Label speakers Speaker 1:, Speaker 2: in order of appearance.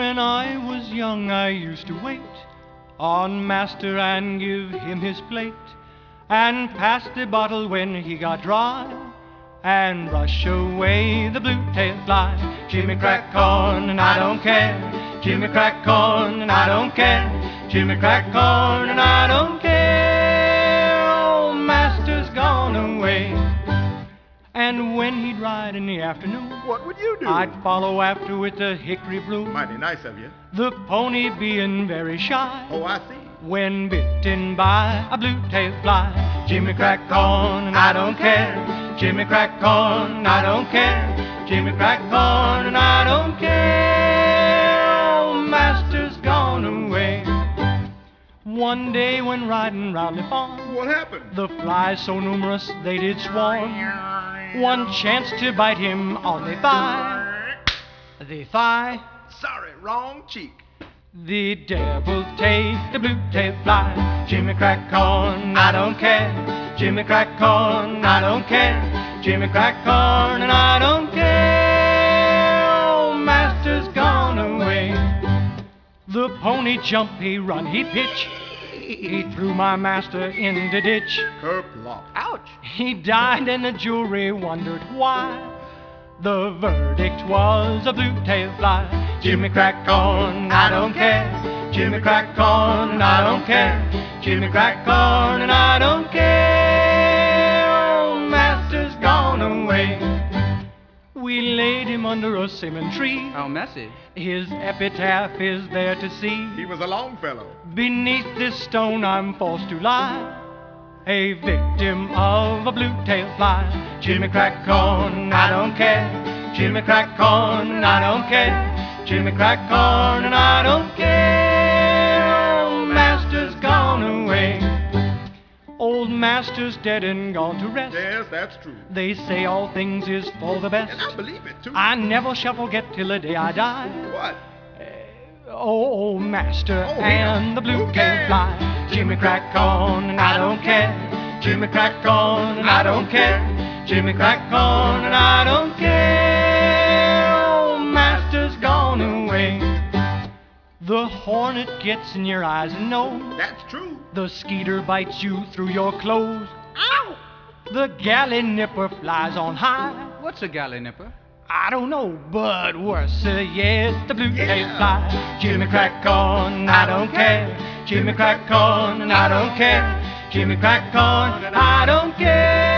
Speaker 1: When I was young, I used to wait on master and give him his plate, and pass the bottle when he got dry, and brush away the blue-tailed fly. Jimmy crack corn and I don't care. Jimmy crack corn and I don't care. Jimmy crack corn and I don't care. Oh, master's gone away. And when he'd ride in the afternoon,
Speaker 2: what would you do?
Speaker 1: I'd follow after with the hickory bloom.
Speaker 2: Mighty nice of you.
Speaker 1: The pony being very shy.
Speaker 2: Oh, I see.
Speaker 1: When bitten by a blue-tailed fly. Jimmy crack corn and I don't care. Jimmy crack corn and I don't care. Jimmy crack corn and I don't care. Oh, master's gone away. One day when riding round the farm,
Speaker 2: what happened?
Speaker 1: The flies so numerous they did swarm. One chance to bite him on the thigh. The thigh.
Speaker 2: Sorry, wrong cheek.
Speaker 1: The devil take the blue-tailed fly. Jimmy crack corn, I don't care. Jimmy crack corn, I don't care. Jimmy crack corn and I don't care. Oh, master's gone away. The pony jump, he run, he pitch. He threw my master in the ditch.
Speaker 2: Kerplop.
Speaker 1: Ouch! He died and the jury wondered why. The verdict was a blue-tailed fly. Jimmy crack corn, I don't care. Jimmy crack corn and I don't care. Jimmy crack corn and I don't care. Oh, master's gone away. We laid him under a cinnamon tree.
Speaker 3: How messy.
Speaker 1: His epitaph is there to see.
Speaker 2: He was a Longfellow.
Speaker 1: Beneath this stone I'm forced to lie, a victim of a blue-tailed fly. Jimmy crack corn, I don't care. Jimmy crack corn, and I don't care. Jimmy crack corn, and I don't care. Oh, master's gone away. Old master's dead and gone to rest.
Speaker 2: Yes, that's true.
Speaker 1: They say all things is for the best.
Speaker 2: And I believe it, too.
Speaker 1: I never shall forget till the day I die.
Speaker 2: What?
Speaker 1: Oh, master and the blue-tailed fly. Jimmy crack corn, and I don't care. Jimmy crack corn, and I don't care. Jimmy crack corn, and I don't care. Oh, master's gone away. The hornet gets in your eyes and nose.
Speaker 2: That's true.
Speaker 1: The skeeter bites you through your clothes.
Speaker 2: Ow!
Speaker 1: The galley nipper flies on high.
Speaker 3: What's a galley nipper?
Speaker 1: I don't know, but worse, yes, the blue-tailed fly. Jimmy crack corn, I don't care. Jimmy crack corn, and I don't care. Jimmy crack corn, and I don't care.